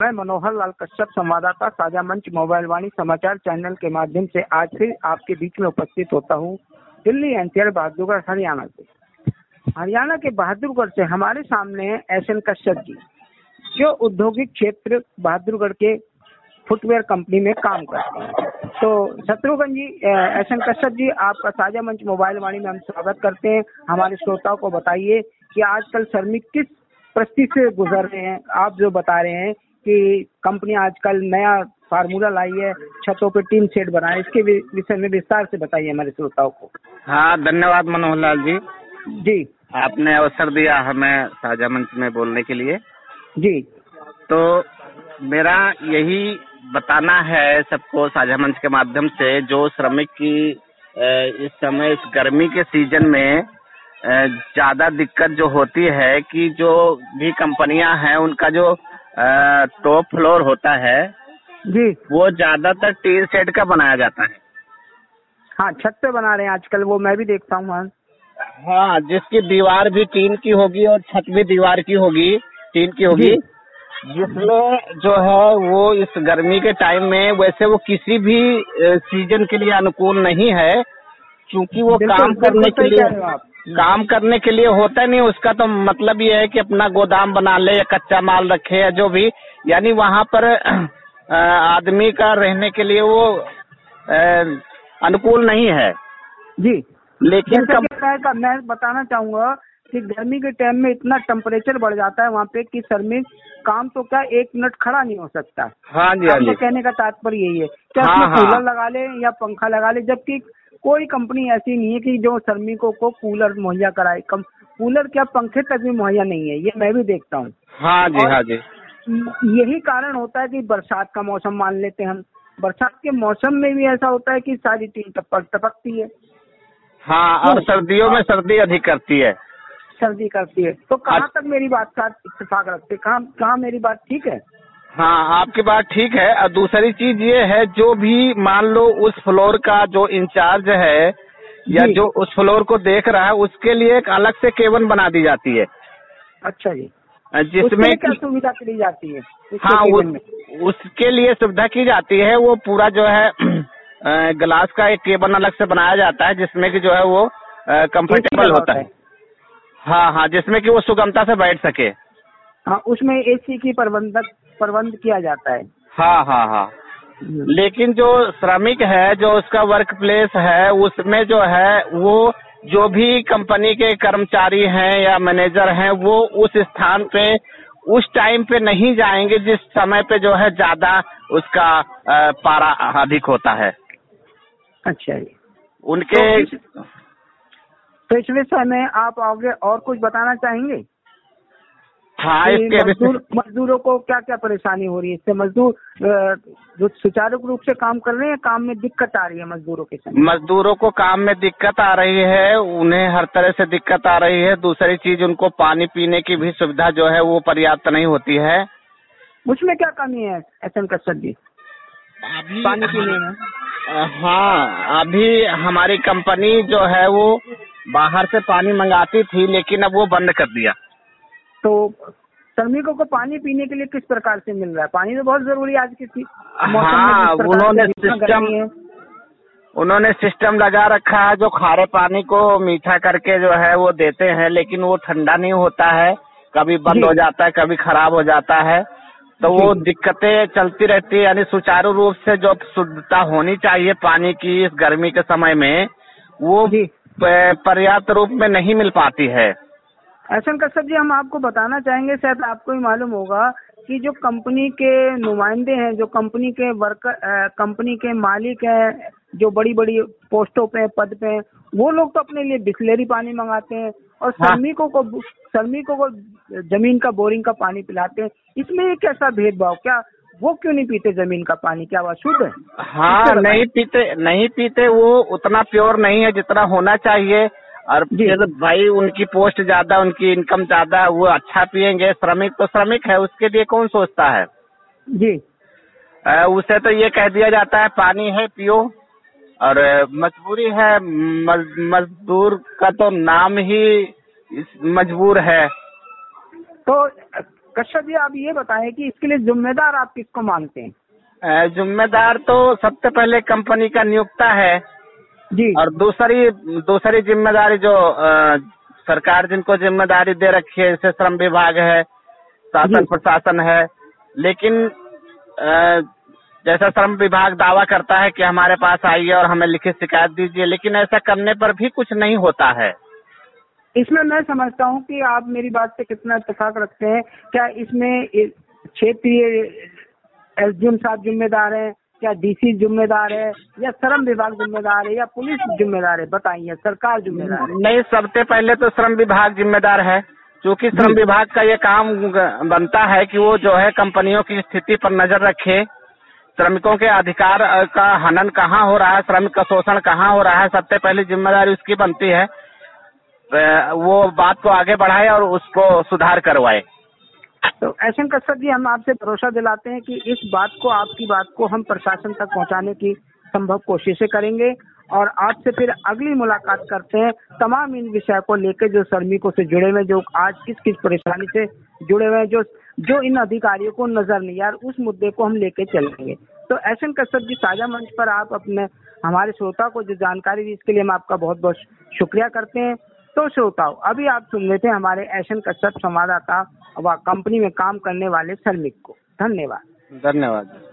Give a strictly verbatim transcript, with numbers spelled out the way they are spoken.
मैं मनोहर लाल कश्यप, संवाददाता, साझा मंच, मोबाइल वाणी समाचार चैनल के माध्यम से आज फिर आपके बीच में उपस्थित होता हूँ दिल्ली एनसीआर बहादुरगढ़ हरियाणा से। हरियाणा के बहादुरगढ़ से हमारे सामने है एस एन कश्यप जी, जो औद्योगिक क्षेत्र बहादुरगढ़ के फुटवेयर कंपनी में काम करते हैं। तो शत्रुघ्न जी, एस एन कश्यप जी, आपका साझा मंच मोबाइल वाणी में हम स्वागत करते हैं। हमारे श्रोताओं को बताइए कि आजकल श्रमिक किस परिस्थिति से गुजर रहे हैं। आप जो बता रहे हैं कि कंपनी आजकल नया फार्मूला लाई है, छतों पे टीन शेड बनाए, इसके विषय में विस्तार से बताइए हमारे श्रोताओं को। हाँ, धन्यवाद मनोहर लाल जी। जी, आपने अवसर दिया हमें साझा मंच में बोलने के लिए। जी, तो मेरा यही बताना है सबको साझा मंच के माध्यम से, जो श्रमिक की इस समय इस गर्मी के सीजन में ज्यादा दिक्कत जो होती है कि जो भी कंपनियां हैं उनका जो टॉप फ्लोर होता है जी, वो ज्यादातर टीन शेड का बनाया जाता है। हाँ, छत पे बना रहे हैं आजकल, वो मैं भी देखता हूँ। हाँ, जिसकी दीवार भी टीन की होगी और छत भी दीवार की होगी, टीन की होगी, जिसमें जो है वो इस गर्मी के टाइम में वैसे वो किसी भी सीजन के लिए अनुकूल नहीं है, क्योंकि वो काम करने के लिए काम करने के लिए होता नहीं। उसका तो मतलब ये है कि अपना गोदाम बना ले या कच्चा माल रखे या जो भी, यानी वहाँ पर आदमी का रहने के लिए वो अनुकूल नहीं है जी। लेकिन कम... का मैं बताना चाहूंगा कि गर्मी के टाइम में इतना टेम्परेचर बढ़ जाता है वहाँ पे कि श्रमिक काम तो क्या एक मिनट खड़ा नहीं हो सकता। हाँ जी, हाँ जी। तो कहने का तात्पर्य यही है कि हाँ, उसमें हाँ। कूलर लगा ले या पंखा लगा ले, जबकि कोई कंपनी ऐसी नहीं है कि जो श्रमिकों को कूलर मुहैया कराए। कम कूलर क्या, पंखे तक भी मुहैया नहीं है, ये मैं भी देखता हूँ। हाँ जी, हाँ जी। यही कारण होता है कि बरसात का मौसम मान लेते हैं हम, बरसात के मौसम में भी ऐसा होता है कि सारी टीन टपक टपकती है। हाँ, और सर्दियों में सर्दी अधिक करती है, सर्दी करती है। तो कहाँ तक मेरी बात का इत्तेफाक रखते, कहाँ कहाँ मेरी बात ठीक है? हाँ, आपकी बात ठीक है। और दूसरी चीज ये है, जो भी मान लो उस फ्लोर का जो इंचार्ज है या जो उस फ्लोर को देख रहा है, उसके लिए एक अलग से केबिन बना दी जाती है। अच्छा जी, जिसमें क्या सुविधा की जाती है? हाँ, उस, उसके लिए सुविधा की जाती है। वो पूरा जो है ग्लास का एक केबिन अलग से बनाया जाता है, जिसमें कि जो है वो कंफर्टेबल होता है। हाँ हाँ, जिसमें कि वो सुगमता से बैठ सके। हाँ, उसमें एसी की प्रबंधक प्रबंध किया जाता है। हाँ हाँ हाँ। लेकिन जो श्रमिक है, जो उसका वर्क प्लेस है, उसमें जो है वो जो भी कंपनी के कर्मचारी हैं या मैनेजर हैं, वो उस स्थान पे उस टाइम पे नहीं जाएंगे जिस समय पे जो है ज्यादा उसका पारा अधिक होता है। अच्छा जी। उनके तो इस विषय में आप आगे और कुछ बताना चाहेंगे? हाँ, इसके मजदूर मजदूरों को क्या क्या परेशानी हो रही है इससे? मजदूर जो सुचारू रूप से काम कर रहे हैं, काम में दिक्कत आ रही है मजदूरों के साथ? मजदूरों को काम में दिक्कत आ रही है, उन्हें हर तरह से दिक्कत आ रही है। दूसरी चीज, उनको पानी पीने की भी सुविधा जो है वो पर्याप्त नहीं होती है। उसमें क्या कमी है एस एन कश्यप जी, अभी पानी पीने में? हाँ, अभी हमारी कंपनी जो है वो बाहर से पानी मंगाती थी, लेकिन अब वो बंद कर दिया। तो श्रमिकों को पानी पीने के लिए किस प्रकार से मिल रहा है? पानी तो बहुत जरूरी है आज के मौसम हाँ, में। उन्होंने सिस्टम उन्होंने सिस्टम लगा रखा है, जो खारे पानी को मीठा करके जो है वो देते हैं, लेकिन वो ठंडा नहीं होता है, कभी बंद हो जाता है, कभी खराब हो जाता है। तो वो दिक्कतें चलती रहती है। यानी सुचारू रूप से जो शुद्धता होनी चाहिए पानी की इस गर्मी के समय में, वो पर्याप्त रूप में नहीं मिल पाती है। एस एन कश्यप जी, हम आपको बताना चाहेंगे, शायद आपको ही मालूम होगा कि जो कंपनी के नुमाइंदे हैं, जो कंपनी के वर्कर, कंपनी के मालिक हैं, जो बड़ी बड़ी पोस्टों पे पद पे हैं, वो लोग तो अपने लिए बिस्लेरी पानी मंगाते हैं और श्रमिकों को श्रमिकों को जमीन का बोरिंग का पानी पिलाते हैं। इसमें एक ऐसा भेदभाव, क्या वो क्यों नहीं पीते जमीन का पानी? क्या वह शुद्ध है? हाँ, नहीं पीते नहीं पीते वो उतना प्योर नहीं है जितना होना चाहिए। और फिर भाई उनकी पोस्ट ज्यादा, उनकी इनकम ज्यादा, वो अच्छा पियेंगे। श्रमिक तो श्रमिक है, उसके लिए कौन सोचता है जी। आ, उसे तो ये कह दिया जाता है पानी है पियो, और मजबूरी है। मज, मजदूर का तो नाम ही मजबूर है। तो कश्यप जी, आप ये बताएं कि इसके लिए जिम्मेदार आप किसको मानते हैं? अ, जिम्मेदार तो सबसे पहले कंपनी का नियोक्ता है जी। और दूसरी दूसरी जिम्मेदारी जो अ, सरकार जिनको जिम्मेदारी दे रखी है, जैसे श्रम विभाग है, शासन प्रशासन है। लेकिन अ, जैसा श्रम विभाग दावा करता है कि हमारे पास आइए और हमें लिखित शिकायत दीजिए, लेकिन ऐसा करने पर भी कुछ नहीं होता है। इसमें मैं समझता हूँ कि आप मेरी बात से कितना इत्तेफाक रखते हैं। क्या इसमें क्षेत्रीय एसडीएम साहब जिम्मेदार है, क्या डीसी जिम्मेदार है, या श्रम विभाग जिम्मेदार है, या पुलिस जिम्मेदार है? बताइए, सरकार जिम्मेदार है? नहीं, सबसे पहले तो श्रम विभाग जिम्मेदार है, क्योंकि श्रम विभाग का ये काम बनता है कि वो जो है कंपनियों की स्थिति पर नजर रखे, श्रमिकों के अधिकार का हनन कहाँ हो रहा है, श्रमिक का शोषण कहाँ हो रहा है, सबसे पहली जिम्मेदारी उसकी बनती है। वो बात को आगे बढ़ाए और उसको सुधार करवाए। तो एसएन कश्यप जी, हम आपसे भरोसा दिलाते हैं कि इस बात को, आपकी बात को हम प्रशासन तक पहुंचाने की संभव कोशिशें करेंगे और आपसे फिर अगली मुलाकात करते हैं। तमाम इन विषय को लेकर जो श्रमिकों से जुड़े हुए, जो आज किस किस परेशानी से जुड़े हुए हैं, जो जो इन अधिकारियों को नजर नहीं यार, उस मुद्दे को हम लेके चलेंगे। तो एसएन कश्यप जी, साझा मंच पर आप अपने हमारे श्रोता को जो जानकारी दी, इसके लिए हम आपका बहुत बहुत शुक्रिया करते हैं। तो श्रोताओं, अभी आप सुन लेते हैं हमारे एसएन कश्यप संवाददाता व कंपनी में काम करने वाले श्रमिक को। धन्यवाद। धन्यवाद।